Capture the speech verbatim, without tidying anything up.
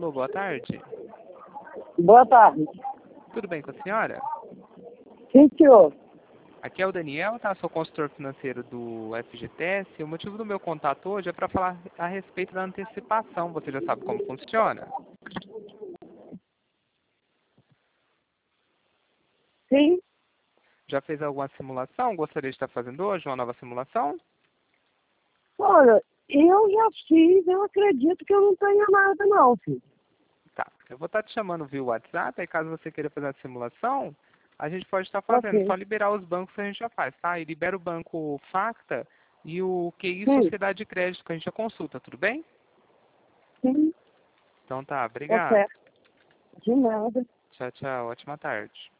Alô, boa tarde. Boa tarde. Tudo bem com a senhora? Sim, senhor. Aqui é o Daniel, tá? Sou consultor financeiro do F G T S. O motivo do meu contato hoje é para falar a respeito da antecipação. Você já sabe como funciona? Sim. Já fez alguma simulação? Gostaria de estar fazendo hoje uma nova simulação? Olha, eu já fiz, eu acredito que eu não tenho nada não, filho. Tá. Eu vou estar te chamando via WhatsApp, aí caso você queira fazer a simulação, a gente pode estar fazendo. Só Ok. liberar os bancos que a gente já faz, tá? E libera o banco Facta e o Q I Sim, Sociedade de Crédito que a gente já consulta, tudo bem? sim, Então tá, tá obrigado. certo. De nada. Tchau, tchau. Ótima tarde.